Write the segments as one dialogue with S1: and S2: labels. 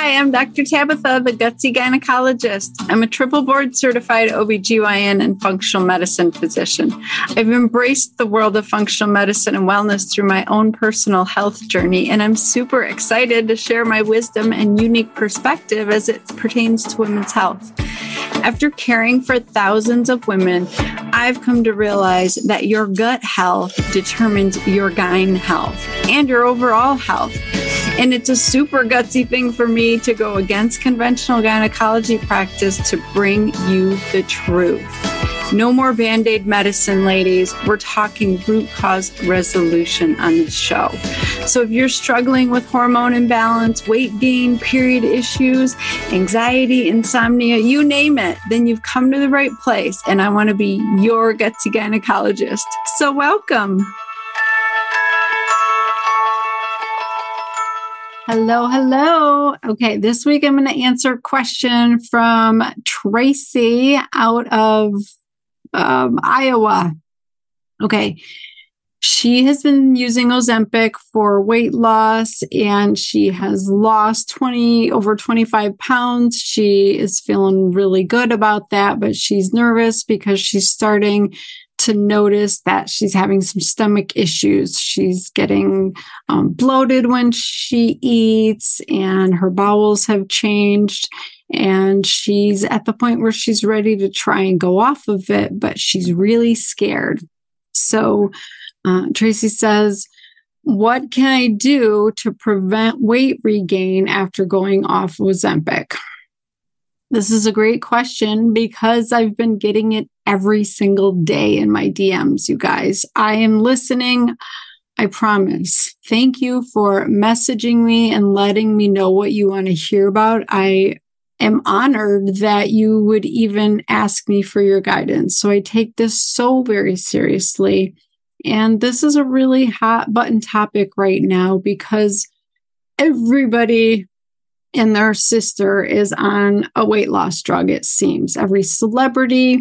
S1: Hi, I'm Dr. Tabitha, the Gutsy Gynecologist. I'm a triple board certified OBGYN and functional medicine physician. I've embraced the world of functional medicine and wellness through my own personal health journey, and I'm super excited to share my wisdom and unique perspective as it pertains to women's health. After caring for thousands of women, I've come to realize that your gut health determines your gyne health and your overall health. And it's a super gutsy thing for me to go against conventional gynecology practice to bring you the truth. No more Band-Aid medicine, ladies. We're talking root cause resolution on this show. So if you're struggling with hormone imbalance, weight gain, period issues, anxiety, insomnia, you name it, then you've come to the right place. And I want to be your gutsy gynecologist. So welcome. Hello, hello. Okay, this week I'm going to answer a question from Tracy out of Iowa. Okay, she has been using Ozempic for weight loss and she has lost over 25 pounds. She is feeling really good about that, but she's nervous because she's starting to notice that she's having some stomach issues. She's getting bloated when she eats and her bowels have changed. And she's at the point where she's ready to try and go off of it, but she's really scared. So Tracy says, what can I do to prevent weight regain after going off Ozempic? This is a great question because I've been getting it every single day in my DMs, you guys. I am listening. I promise. Thank you for messaging me and letting me know what you want to hear about. I am honored that you would even ask me for your guidance. So I take this so very seriously. And this is a really hot button topic right now because everybody and their sister is on a weight loss drug, it seems. Every celebrity,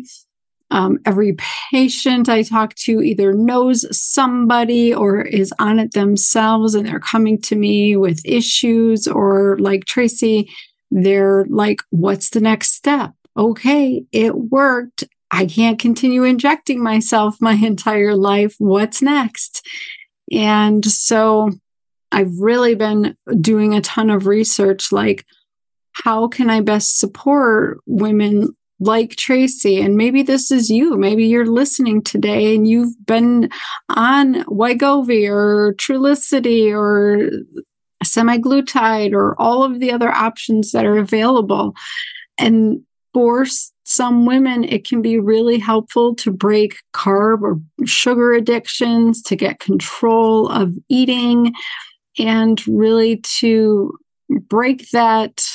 S1: every patient I talk to either knows somebody or is on it themselves, and they're coming to me with issues, or like Tracy, they're like, what's the next step? Okay, it worked. I can't continue injecting myself my entire life. What's next? And so I've really been doing a ton of research, like how can I best support women like Tracy? And maybe this is you. Maybe you're listening today and you've been on Wegovy or Trulicity or semaglutide or all of the other options that are available. And for some women, it can be really helpful to break carb or sugar addictions, to get control of eating, and really to break that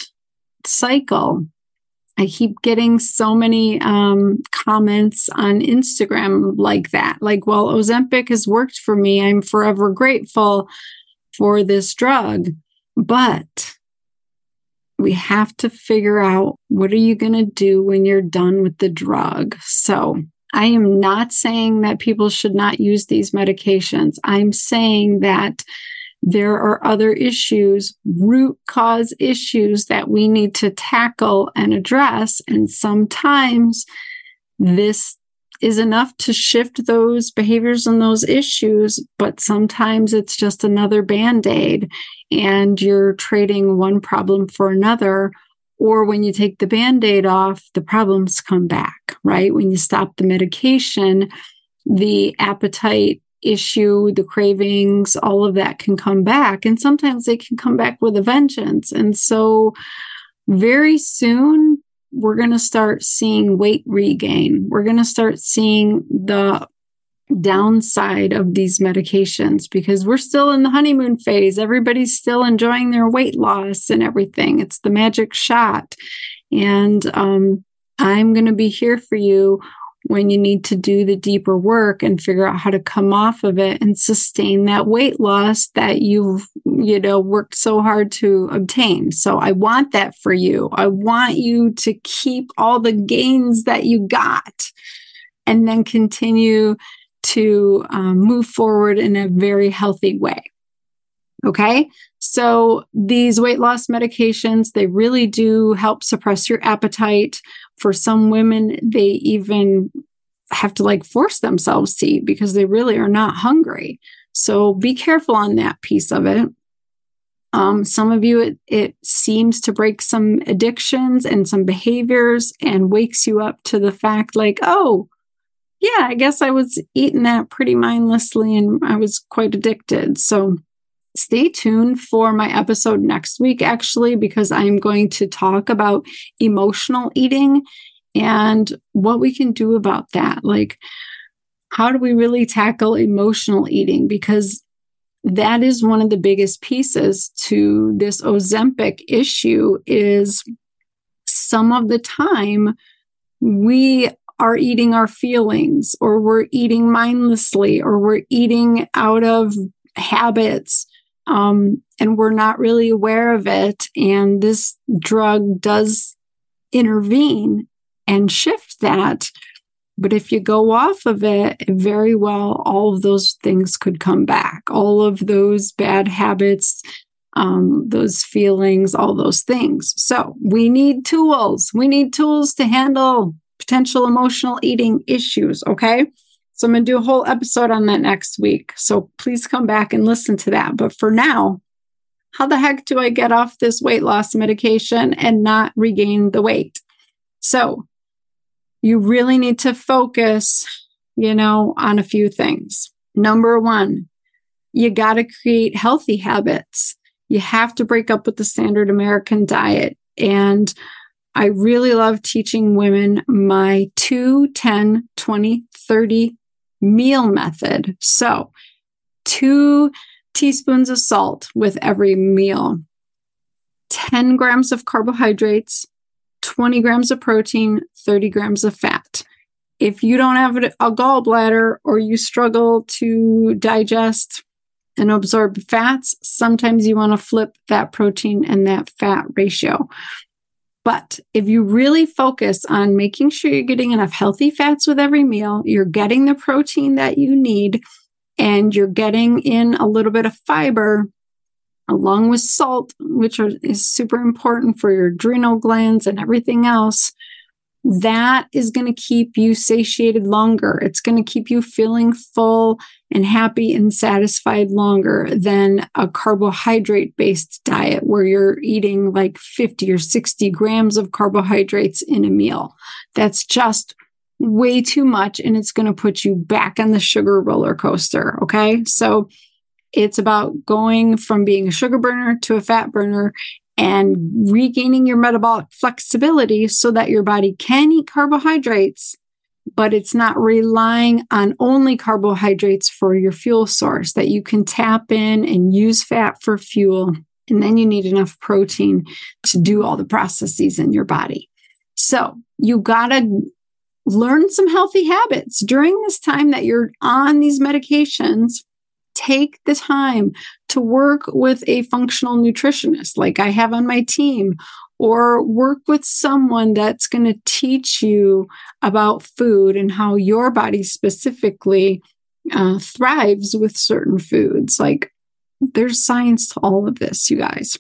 S1: cycle. I keep getting so many comments on Instagram like that. Like, well, Ozempic has worked for me. I'm forever grateful for this drug. But we have to figure out, what are you going to do when you're done with the drug? So I am not saying that people should not use these medications. I'm saying that there are other issues, root cause issues that we need to tackle and address. And sometimes this is enough to shift those behaviors and those issues, but sometimes it's just another Band-Aid and you're trading one problem for another. Or when you take the Band-Aid off, the problems come back, right? When you stop the medication, the appetite issue, the cravings, all of that can come back. And sometimes they can come back with a vengeance. And so very soon, we're going to start seeing weight regain. We're going to start seeing the downside of these medications because we're still in the honeymoon phase. Everybody's still enjoying their weight loss and everything. It's the magic shot. And I'm going to be here for you when you need to do the deeper work and figure out how to come off of it and sustain that weight loss that you've, worked so hard to obtain. So I want that for you. I want you to keep all the gains that you got and then continue to move forward in a very healthy way. Okay. So these weight loss medications, they really do help suppress your appetite. For some women, they even have to like force themselves to eat because they really are not hungry. So be careful on that piece of it. Some of you, it seems to break some addictions and some behaviors and wakes you up to the fact like, oh, yeah, I guess I was eating that pretty mindlessly and I was quite addicted. So stay tuned for my episode next week, actually, because I'm going to talk about emotional eating and what we can do about that. Like, how do we really tackle emotional eating? Because that is one of the biggest pieces to this Ozempic issue is some of the time we are eating our feelings, or we're eating mindlessly, or we're eating out of habits, and we're not really aware of it. And this drug does intervene and shift that. But if you go off of it, very well, all of those things could come back. All of those bad habits, those feelings, all those things. So we need tools. We need tools to handle potential emotional eating issues. Okay. So I'm going to do a whole episode on that next week. So please come back and listen to that. But for now, how the heck do I get off this weight loss medication and not regain the weight? So you really need to focus, on a few things. Number one, you got to create healthy habits. You have to break up with the standard American diet. And I really love teaching women my 2, 10, 20, 30 meal method. So 2 teaspoons of salt with every meal, 10 grams of carbohydrates, 20 grams of protein, 30 grams of fat. If you don't have a gallbladder or you struggle to digest and absorb fats, sometimes you want to flip that protein and that fat ratio. But if you really focus on making sure you're getting enough healthy fats with every meal, you're getting the protein that you need, and you're getting in a little bit of fiber along with salt, which is super important for your adrenal glands and everything else, that is going to keep you satiated longer. It's going to keep you feeling full and happy and satisfied longer than a carbohydrate-based diet where you're eating like 50 or 60 grams of carbohydrates in a meal. That's just way too much, and it's going to put you back on the sugar roller coaster, okay? So it's about going from being a sugar burner to a fat burner and regaining your metabolic flexibility so that your body can eat carbohydrates, but it's not relying on only carbohydrates for your fuel source, that you can tap in and use fat for fuel. And then you need enough protein to do all the processes in your body. So you got to learn some healthy habits during this time that you're on these medications. Take the time to work with a functional nutritionist like I have on my team, or work with someone that's going to teach you about food and how your body specifically thrives with certain foods. Like, there's science to all of this, you guys.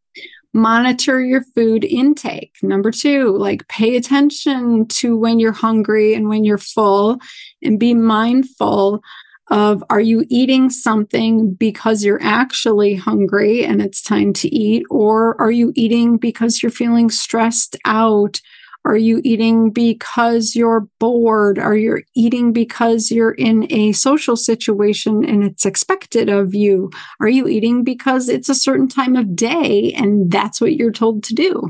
S1: Monitor your food intake. Number 2, like, pay attention to when you're hungry and when you're full, and be mindful of, are you eating something because you're actually hungry and it's time to eat? Or are you eating because you're feeling stressed out? Are you eating because you're bored? Are you eating because you're in a social situation and it's expected of you? Are you eating because it's a certain time of day and that's what you're told to do?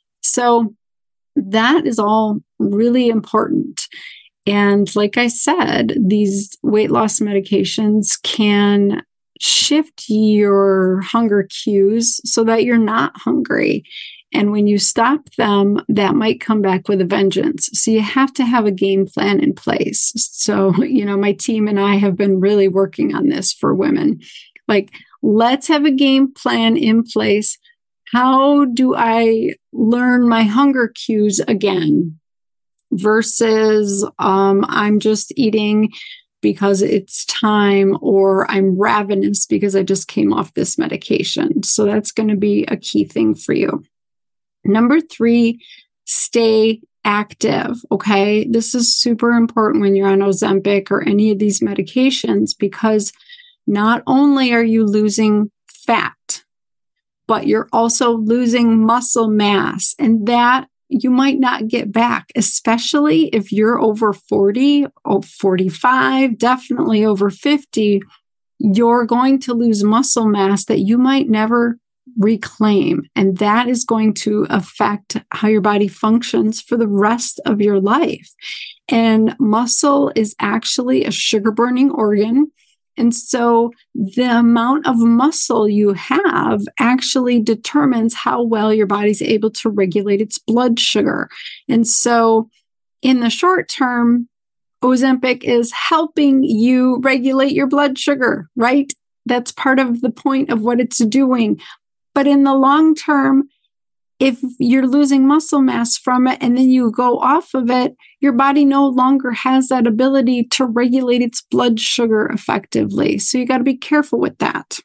S1: So that is all really important. And like I said, these weight loss medications can shift your hunger cues so that you're not hungry. And when you stop them, that might come back with a vengeance. So you have to have a game plan in place. So, my team and I have been really working on this for women. Like, let's have a game plan in place. How do I learn my hunger cues again? Versus I'm just eating because it's time, or I'm ravenous because I just came off this medication. So that's going to be a key thing for you. Number 3, stay active. Okay. This is super important when you're on Ozempic or any of these medications, because not only are you losing fat, but you're also losing muscle mass, and that you might not get back, especially if you're over 40 or 45, definitely over 50. You're going to lose muscle mass that you might never reclaim. And that is going to affect how your body functions for the rest of your life. And muscle is actually a sugar burning organ. And so the amount of muscle you have actually determines how well your body's able to regulate its blood sugar. And so in the short term, Ozempic is helping you regulate your blood sugar, right? That's part of the point of what it's doing. But in the long term, if you're losing muscle mass from it and then you go off of it, your body no longer has that ability to regulate its blood sugar effectively. So you got to be careful with that.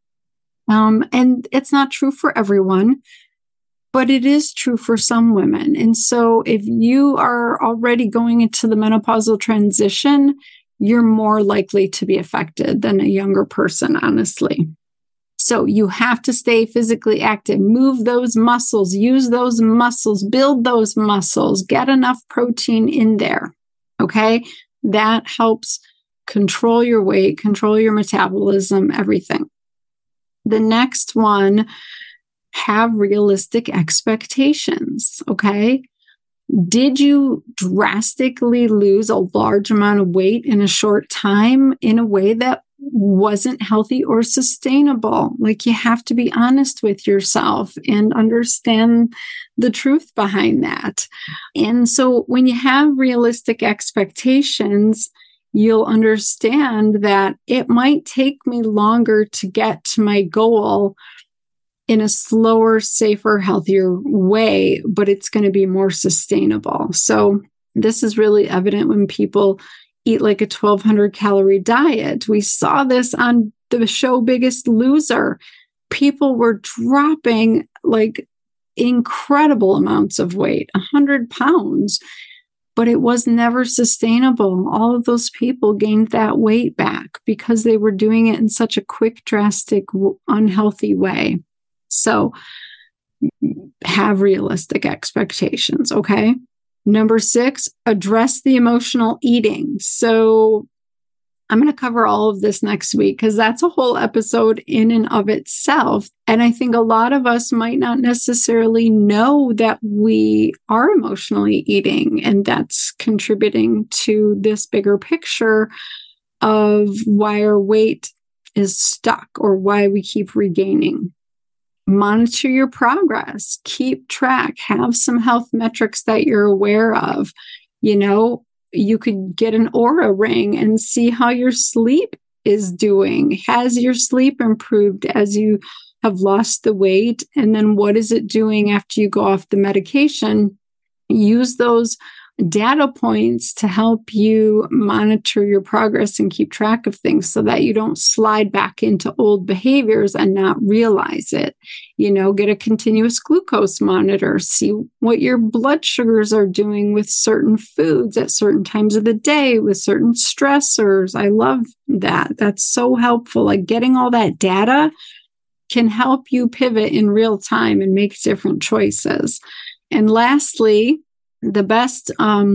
S1: And it's not true for everyone, but it is true for some women. And so if you are already going into the menopausal transition, you're more likely to be affected than a younger person, honestly. So you have to stay physically active, move those muscles, use those muscles, build those muscles, get enough protein in there. Okay. That helps control your weight, control your metabolism, everything. The next one, have realistic expectations. Okay. Did you drastically lose a large amount of weight in a short time in a way that wasn't healthy or sustainable? Like, you have to be honest with yourself and understand the truth behind that. And so when you have realistic expectations, you'll understand that it might take me longer to get to my goal in a slower, safer, healthier way, but it's going to be more sustainable. So this is really evident when people eat like a 1,200 calorie diet. We saw this on the show Biggest Loser. People were dropping like incredible amounts of weight, 100 pounds, but it was never sustainable. All of those people gained that weight back because they were doing it in such a quick, drastic, unhealthy way. So have realistic expectations, okay? Number 6, address the emotional eating. So I'm going to cover all of this next week because that's a whole episode in and of itself. And I think a lot of us might not necessarily know that we are emotionally eating, and that's contributing to this bigger picture of why our weight is stuck or why we keep regaining. Monitor your progress, keep track, have some health metrics that you're aware of. You know, you could get an Oura ring and see how your sleep is doing. Has your sleep improved as you have lost the weight? And then what is it doing after you go off the medication? Use those data points to help you monitor your progress and keep track of things so that you don't slide back into old behaviors and not realize it. You know, get a continuous glucose monitor, see what your blood sugars are doing with certain foods at certain times of the day, with certain stressors. I love that. That's so helpful. Like, getting all that data can help you pivot in real time and make different choices. And lastly, the best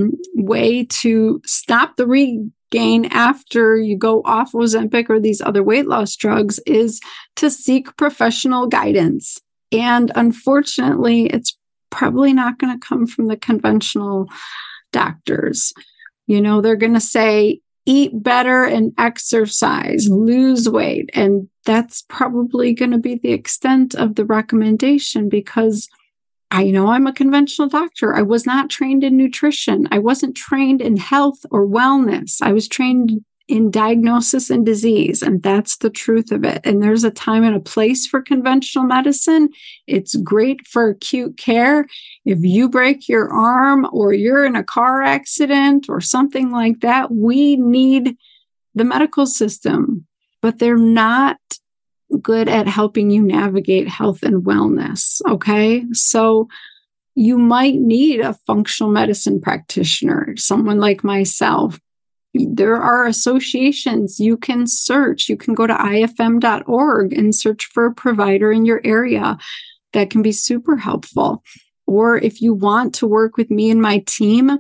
S1: way to stop the regain after you go off Ozempic or these other weight loss drugs is to seek professional guidance. And unfortunately, it's probably not going to come from the conventional doctors. You know, they're going to say, eat better and exercise, lose weight. And that's probably going to be the extent of the recommendation, because I know I'm a conventional doctor. I was not trained in nutrition. I wasn't trained in health or wellness. I was trained in diagnosis and disease, and that's the truth of it. And there's a time and a place for conventional medicine. It's great for acute care. If you break your arm or you're in a car accident or something like that, we need the medical system, but they're not good at helping you navigate health and wellness. Okay. So you might need a functional medicine practitioner, someone like myself. There are associations you can search. You can go to ifm.org and search for a provider in your area that can be super helpful. Or if you want to work with me and my team,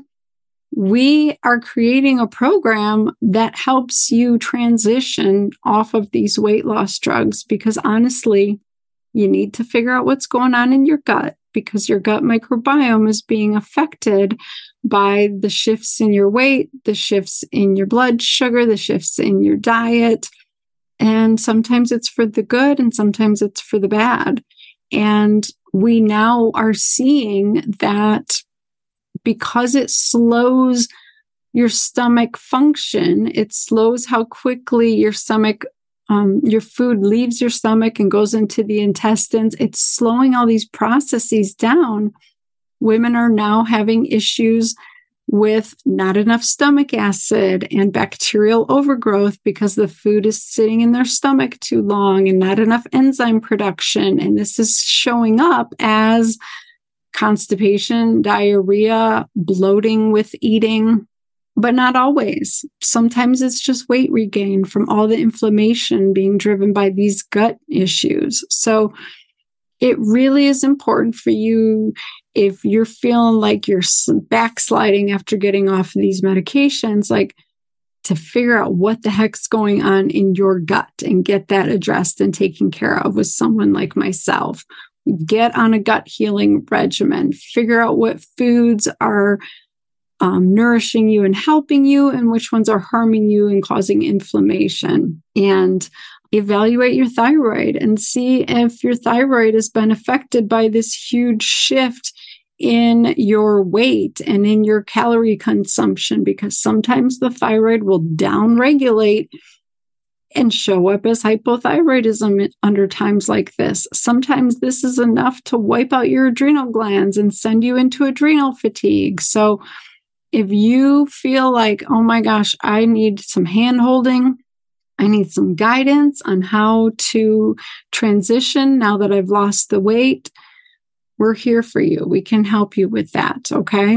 S1: we are creating a program that helps you transition off of these weight loss drugs, because honestly, you need to figure out what's going on in your gut, because your gut microbiome is being affected by the shifts in your weight, the shifts in your blood sugar, the shifts in your diet. And sometimes it's for the good and sometimes it's for the bad. And we now are seeing that because it slows your stomach function, it slows how quickly your stomach, your food leaves your stomach and goes into the intestines. It's slowing all these processes down. Women are now having issues with not enough stomach acid and bacterial overgrowth because the food is sitting in their stomach too long, and not enough enzyme production. And this is showing up as constipation, diarrhea, bloating with eating, but not always. Sometimes it's just weight regain from all the inflammation being driven by these gut issues. So it really is important for you, if you're feeling like you're backsliding after getting off of these medications, like to figure out what the heck's going on in your gut and get that addressed and taken care of with someone like myself. Get on a gut healing regimen, figure out what foods are nourishing you and helping you, and which ones are harming you and causing inflammation. And evaluate your thyroid and see if your thyroid has been affected by this huge shift in your weight and in your calorie consumption, because sometimes the thyroid will downregulate and show up as hypothyroidism under times like this. Sometimes this is enough to wipe out your adrenal glands and send you into adrenal fatigue. So if you feel like, oh my gosh, I need some hand-holding, I need some guidance on how to transition now that I've lost the weight, we're here for you. We can help you with that, okay?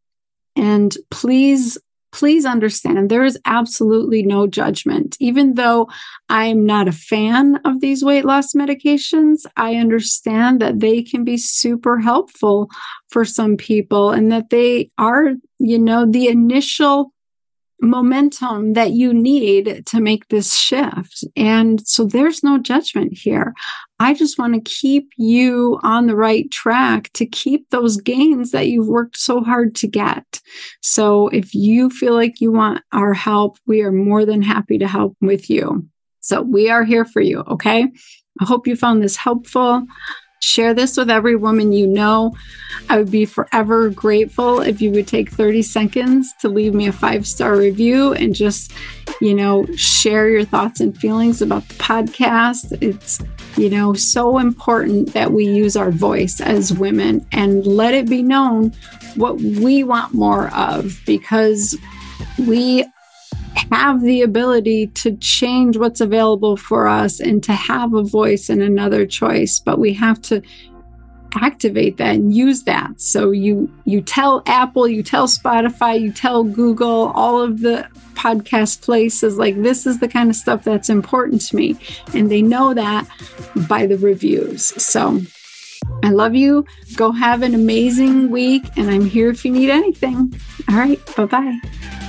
S1: And please understand, there is absolutely no judgment. Even though I'm not a fan of these weight loss medications, I understand that they can be super helpful for some people, and that they are, the initial momentum that you need to make this shift. And so there's no judgment here. I just want to keep you on the right track to keep those gains that you've worked so hard to get. So if you feel like you want our help, we are more than happy to help with you. So we are here for you, okay? I hope you found this helpful. Share this with every woman you know. I would be forever grateful if you would take 30 seconds to leave me a 5-star review and just, share your thoughts and feelings about the podcast. It's, so important that we use our voice as women and let it be known what we want more of, because we have the ability to change what's available for us and to have a voice and another choice, but we have to activate that and use that. So you tell Apple, you tell Spotify, you tell Google, all of the podcast places, like, this is the kind of stuff that's important to me. And they know that by the reviews. So I love you. Go have an amazing week. And I'm here if you need anything. All right. Bye-bye.